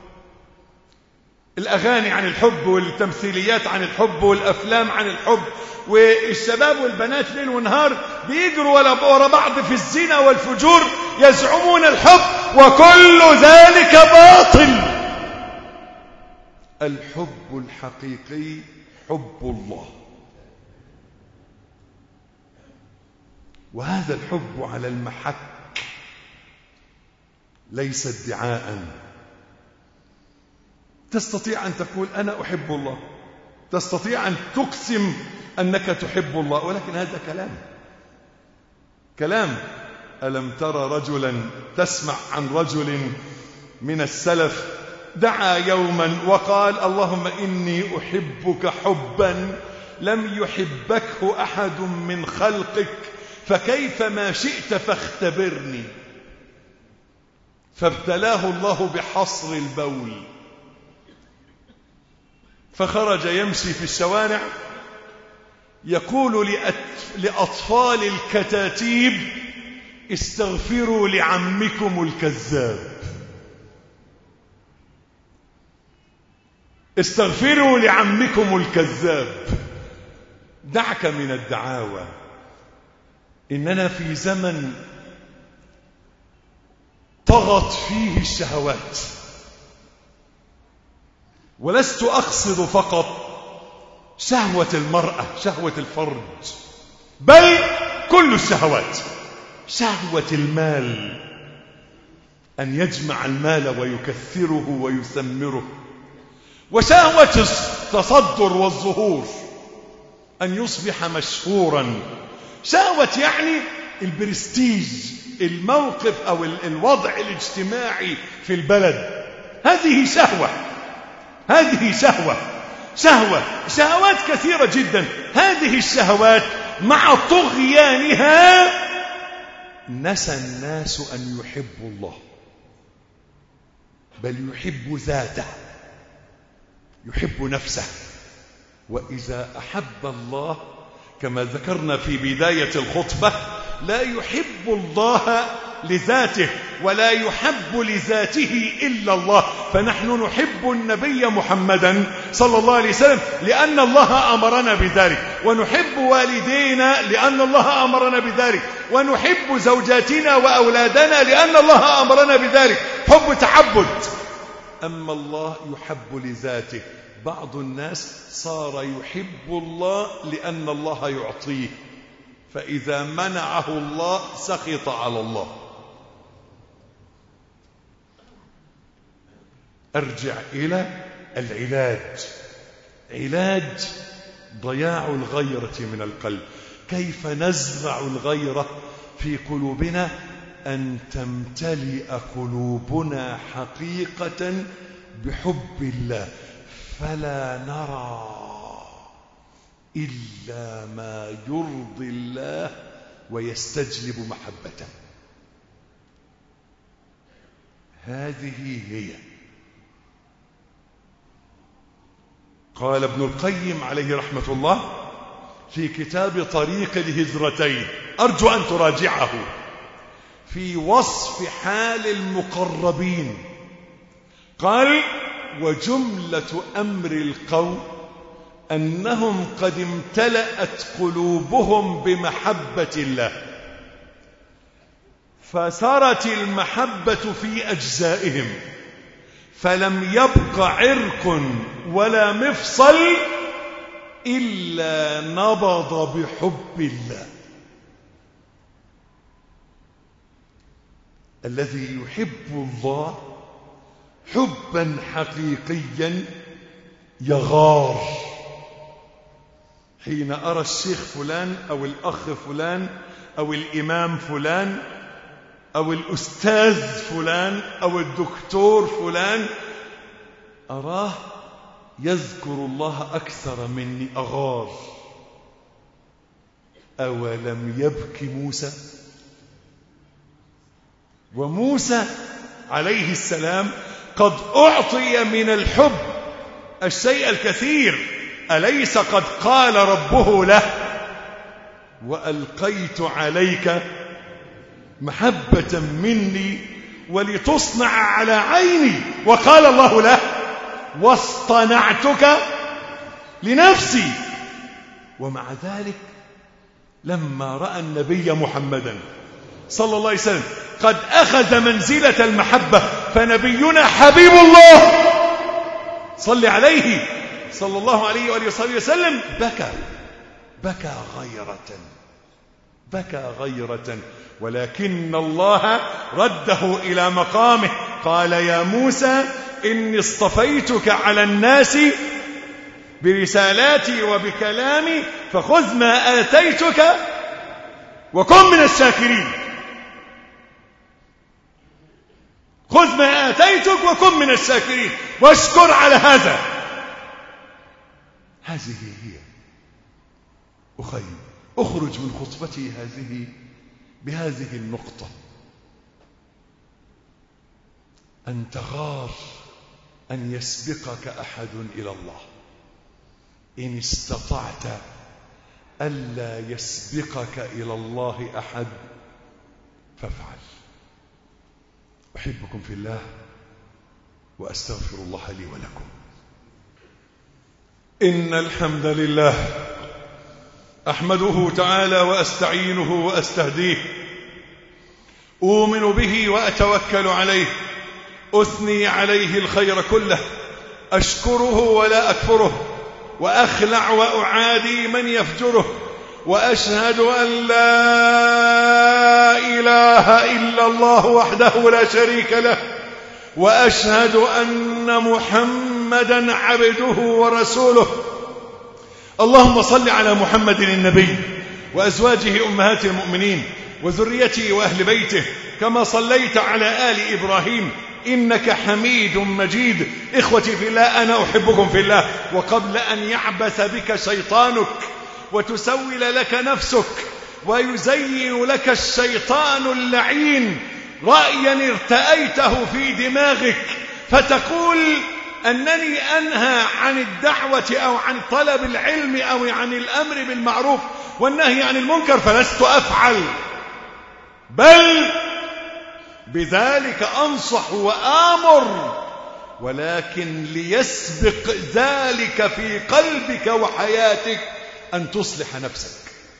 الأغاني عن الحب والتمثيليات عن الحب والأفلام عن الحب، والشباب والبنات ليل ونهار بيجروا ورا بعض في الزنا والفجور يزعمون الحب، وكل ذلك باطل. الحب الحقيقي حب الله، وهذا الحب على المحك ليس ادعاء. تستطيع أن تقول أنا أحب الله، تستطيع أن تقسم أنك تحب الله، ولكن هذا كلام. ألم ترى رجلا، تسمع عن رجل من السلف دعا يوما وقال اللهم إني أحبك حبا لم يحبكه أحد من خلقك، فكيف ما شئت فاختبرني. فابتلاه الله بحصر البول، فخرج يمشي في الشوارع يقول لأطفال الكتاتيب استغفروا لعمكم الكذاب، استغفروا لعمكم الكذاب. دعك من الدعاوى. إننا في زمن طغت فيه الشهوات، ولست أقصد فقط شهوة المرأة، شهوة الفرج، بل كل الشهوات. شهوة المال، أن يجمع المال ويكثره ويثمره، وشهوة التصدر والظهور، أن يصبح مشهورا. شهوة يعني البرستيج، الموقف أو الوضع الاجتماعي في البلد. هذه شهوات كثيرة جدا. هذه الشهوات مع طغيانها نسى الناس أن يحبوا الله، بل يحب ذاته، يحب نفسه. وإذا أحب الله كما ذكرنا في بداية الخطبة لا يحب الله لذاته ولا يحب لذاته إلا الله. فنحن نحب النبي محمدا صلى الله عليه وسلم لأن الله أمرنا بذلك، ونحب والدينا لأن الله أمرنا بذلك، ونحب زوجاتنا وأولادنا لأن الله أمرنا بذلك. حب تعبد. أما الله يحب لذاته. بعض الناس صار يحب الله لأن الله يعطيه، فإذا منعه الله سخط على الله. أرجع إلى العلاج. علاج ضياع الغيرة من القلب. كيف نزرع الغيرة في قلوبنا؟ أن تمتلئ قلوبنا حقيقة بحب الله، فلا نرى إلا ما يرضي الله ويستجلب محبته. هذه هي. قال ابن القيم عليه رحمة الله في كتاب طريق الهجرتين، أرجو أن تراجعه، في وصف حال المقربين، قال وجملة أمر القوم أنهم قد امتلأت قلوبهم بمحبة الله، فسرت المحبة في أجزائهم، فلم يبق عرق ولا مفصل إلا نبض بحب الله. الذي يحب الله حبا حقيقيا يغار حين أرى الشيخ فلان أو الأخ فلان أو الإمام فلان أو الأستاذ فلان أو الدكتور فلان، أراه يذكر الله أكثر مني، أغار. أولم يبكي موسى؟ وموسى عليه السلام قد أعطي من الحب الشيء الكثير، أليس قد قال ربه له وألقيت عليك محبة مني ولتصنع على عيني، وقال الله له واصطنعتك لنفسي. ومع ذلك لما رأى النبي محمدا صلى الله عليه وسلم قد أخذ منزلة المحبة، فنبينا حبيب الله صلى عليه صلى الله عليه وآله وصحبه وسلم بكى غيرة، ولكن الله رده إلى مقامه. قال يا موسى إني اصطفيتك على الناس برسالاتي وبكلامي فخذ ما آتيتك وكن من الشاكرين. خذ ما آتيتك وكن من الشاكرين واشكر على هذا. هذه هي أخرج من خطبتي هذه بهذه النقطة: أن تغار أن يسبقك أحد إلى الله. إن استطعت ألا يسبقك إلى الله أحد فافعل. أحبكم في الله وأستغفر الله لي ولكم. إن الحمد لله أحمده تعالى وأستعينه وأستهديه، أؤمن به وأتوكل عليه، أثني عليه الخير كله، أشكره ولا أكفره، وأخلع وأعادي من يفجره، وأشهد أن لا إله إلا الله وحده لا شريك له، وأشهد أن محمدا عبده ورسوله. اللهم صل على محمد النبي وأزواجه أمهات المؤمنين وذريته وأهل بيته كما صليت على آل إبراهيم إنك حميد مجيد. إخوتي في الله، أنا أحبكم في الله. وقبل أن يعبث بك شيطانك وتسول لك نفسك ويزين لك الشيطان اللعين رأيا ارتأيته في دماغك فتقول أنني أنهى عن الدعوة أو عن طلب العلم أو عن الأمر بالمعروف والنهي عن المنكر، فلست أفعل، بل بذلك أنصح وآمر، ولكن ليسبق ذلك في قلبك وحياتك أن تصلح نفسك،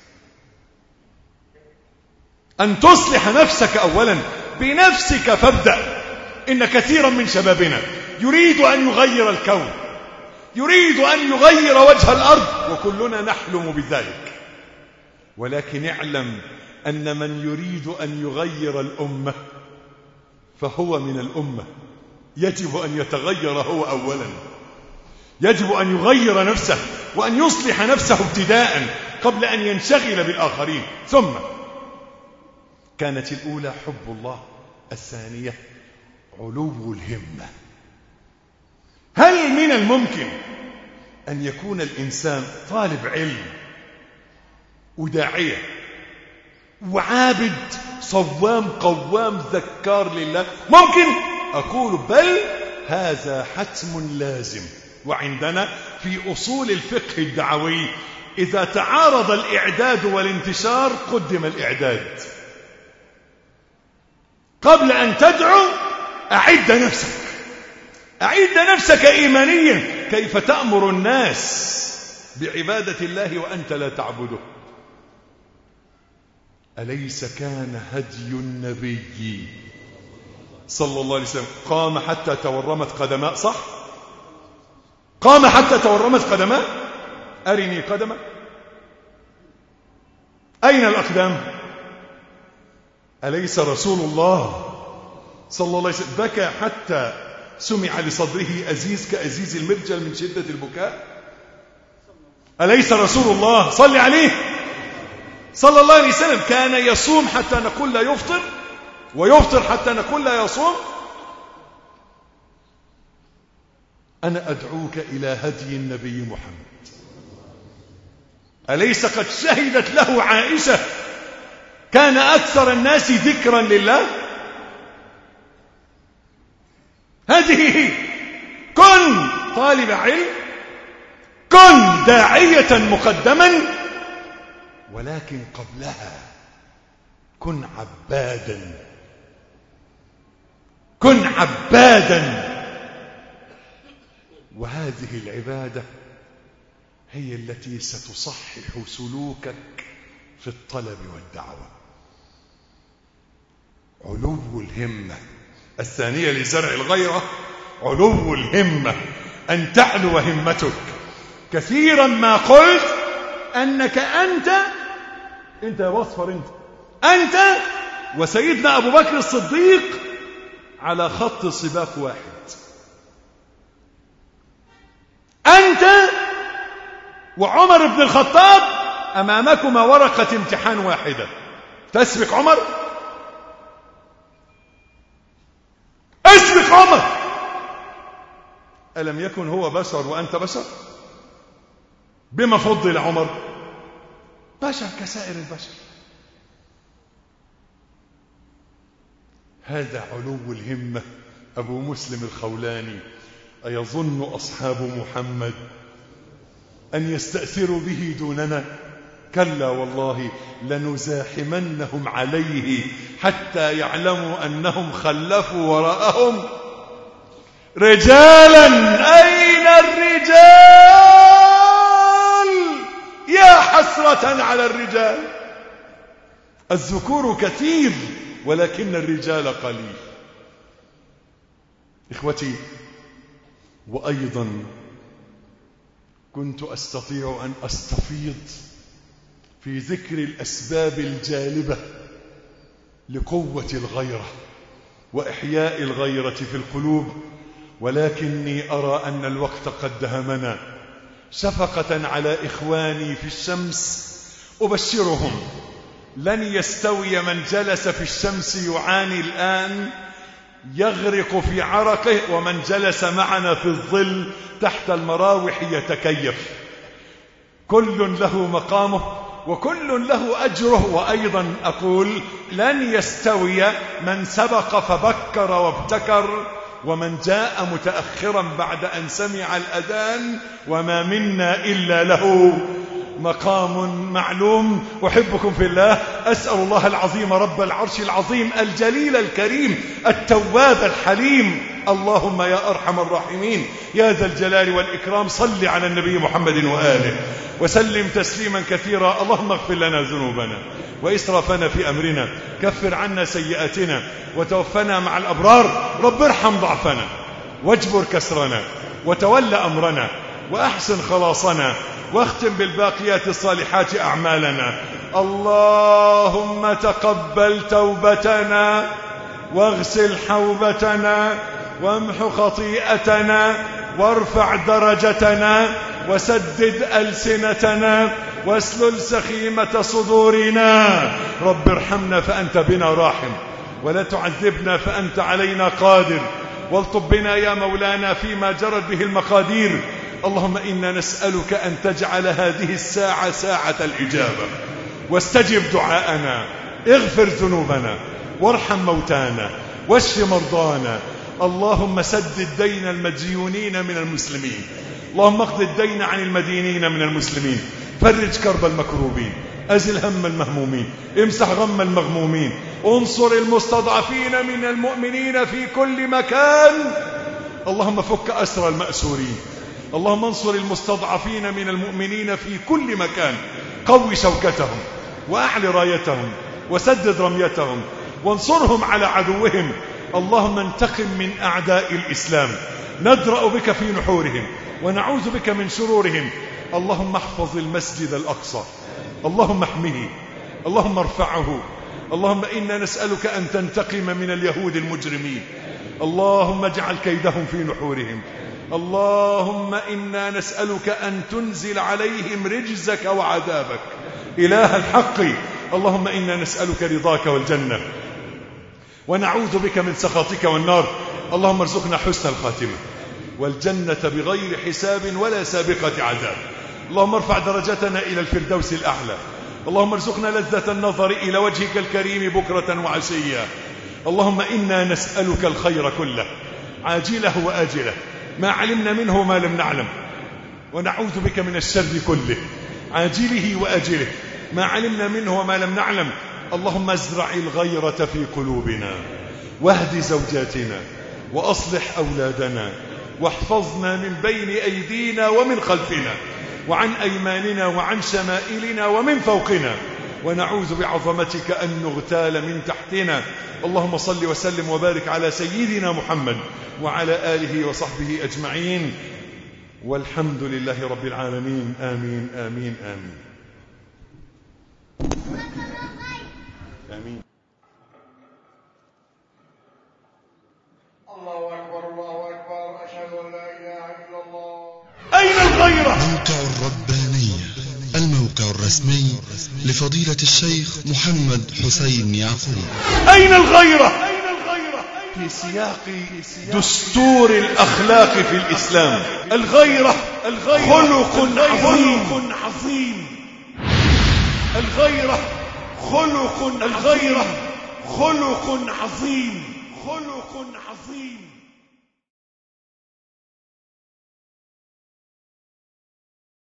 أن تصلح نفسك أولا بنفسك فابدأ. إن كثيرا من شبابنا يريد أن يغير الكون، يريد أن يغير وجه الأرض، وكلنا نحلم بذلك، ولكن اعلم أن من يريد أن يغير الأمة فهو من الأمة. يجب أن يتغير هو أولا، يجب أن يغير نفسه وأن يصلح نفسه ابتداء قبل أن ينشغل بالآخرين. ثم كانت الأولى حب الله، الثانية علو الهمة. هل من الممكن أن يكون الإنسان طالب علم وداعية وعابد صوام قوام ذكار لله؟ ممكن؟ أقول بل هذا حتم لازم. وعندنا في أصول الفقه الدعوي إذا تعارض الإعداد والانتشار قدم الإعداد. قبل أن تدعو أعد نفسك، أعد نفسك إيمانيا. كيف تأمر الناس بعبادة الله وأنت لا تعبده؟ أليس كان هدي النبي صلى الله عليه وسلم قام حتى تورمت قدماء؟ صح؟ قام حتى تورمت قدماء. أرني قدمك. أين الأقدام؟ أليس رسول الله صلى الله عليه وسلم بكى حتى سمع لصدره أزيز كأزيز المرجل من شدة البكاء. أليس رسول الله صلى عليه صلى الله عليه وسلم كان يصوم حتى نقول لا يفطر، ويفطر حتى نقول لا يصوم؟ أنا أدعوك إلى هدي النبي محمد. أليس قد شهدت له عائشة كان أكثر الناس ذكرا لله؟ هذه هي. كن طالب علم، كن داعية مقدما، ولكن قبلها كن عبادا، كن عبادا. وهذه العبادة هي التي ستصحح سلوكك في الطلب والدعوة. علو الهمة الثانية لزرع الغيرة، علو الهمة، أن تعلو همتك. كثيرا ما قلت أنك أنت يا وصفر، أنت وسيدنا أبو بكر الصديق على خط سباق واحد. أنت وعمر بن الخطاب أمامكما ورقة امتحان واحدة. تسبق عمر؟ اسبق عمر. ألم يكن هو بشر وأنت بشر؟ بما فضل عمر؟ بشر كسائر البشر. هذا علو الهمة. أبو مسلم الخولاني: أيظن أصحاب محمد أن يستأثروا به دوننا؟ كلا والله لنزاحمنهم عليه حتى يعلموا أنهم خلفوا وراءهم رجالا. أين الرجال؟ يا حسرة على الرجال. الذكور كثير ولكن الرجال قليل. إخوتي، وأيضا كنت أستطيع أن أستفيض في ذكر الأسباب الجالبة لقوة الغيرة وإحياء الغيرة في القلوب، ولكني أرى أن الوقت قد دهمنا. شفقة على إخواني في الشمس أبشرهم: لن يستوي من جلس في الشمس يعاني الآن يغرق في عرقه ومن جلس معنا في الظل تحت المراوح يتكيف. كل له مقامه وكل له أجره. وأيضا أقول: لن يستوي من سبق فبكر وابتكر ومن جاء متأخرا بعد أن سمع الأذان، وما منا إلا له مقام معلوم. أحبكم في الله. أسأل الله العظيم رب العرش العظيم الجليل الكريم التواب الحليم، اللهم يا أرحم الراحمين يا ذا الجلال والإكرام، صل على النبي محمد وآله وسلم تسليما كثيرا. اللهم اغفر لنا ذنوبنا وإسرافنا في أمرنا، كفر عنا سيئاتنا وتوفنا مع الأبرار. رب ارحم ضعفنا واجبر كسرنا وتول أمرنا وأحسن خلاصنا، واختم بالباقيات الصالحات أعمالنا. اللهم تقبل توبتنا واغسل حوبتنا وامح خطيئتنا وارفع درجتنا وسدد ألسنتنا واسلل سخيمة صدورنا. رب ارحمنا فأنت بنا راحم، ولا تعذبنا فأنت علينا قادر، والطب بنا يا مولانا فيما جرت به المقادير. اللهم إنا نسألك أن تجعل هذه الساعة ساعة الإجابة، واستجب دعاءنا، اغفر ذنوبنا وارحم موتانا واشف مرضانا. اللهم سدد دين المديونين من المسلمين، اللهم اقض الدين عن المدينين من المسلمين، فرج كرب المكروبين، أزل هم المهمومين، امسح غم المغمومين، انصر المستضعفين من المؤمنين في كل مكان. اللهم فك أسر المأسورين، اللهم انصر المستضعفين من المؤمنين في كل مكان، قوي شوكتهم وأعل رايتهم وسدد رميتهم وانصرهم على عدوهم. اللهم انتقم من أعداء الإسلام، ندرأ بك في نحورهم ونعوذ بك من شرورهم. اللهم احفظ المسجد الأقصى، اللهم احمه، اللهم ارفعه. اللهم إنا نسألك أن تنتقم من اليهود المجرمين، اللهم اجعل كيدهم في نحورهم. اللهم إنا نسألك أن تنزل عليهم رجزك وعذابك إله الحق. اللهم إنا نسألك رضاك والجنة ونعوذ بك من سخطك والنار. اللهم ارزقنا حسن الخاتمة والجنة بغير حساب ولا سابقة عذاب. اللهم ارفع درجتنا إلى الفردوس الأعلى. اللهم ارزقنا لذة النظر إلى وجهك الكريم بكرة وعشيا. اللهم إنا نسألك الخير كله عاجله وآجله ما علمنا منه وما لم نعلم، ونعوذ بك من الشر كله عاجله وآجله ما علمنا منه وما لم نعلم. اللهم ازرع الغيرة في قلوبنا واهد زوجاتنا وأصلح أولادنا واحفظنا من بين أيدينا ومن خلفنا وعن أيماننا وعن شمائلنا ومن فوقنا، ونعوذ بعظمتك أن نغتال من تحتنا. اللهم صل وسلم وبارك على سيدنا محمد وعلى آله وصحبه أجمعين، والحمد لله رب العالمين. آمين آمين آمين آمين. الله أكبر الله أكبر، أشهد أن لا إله إلا الله. أين الغيرة؟ موقع الربانية، الموقع الرسمي لفضيلة الشيخ محمد حسين يعقوب. أين الغيرة؟ في سياق دستور الأخلاق في الإسلام. الغيرة خلق عظيم. الغيرة خلق عظيم.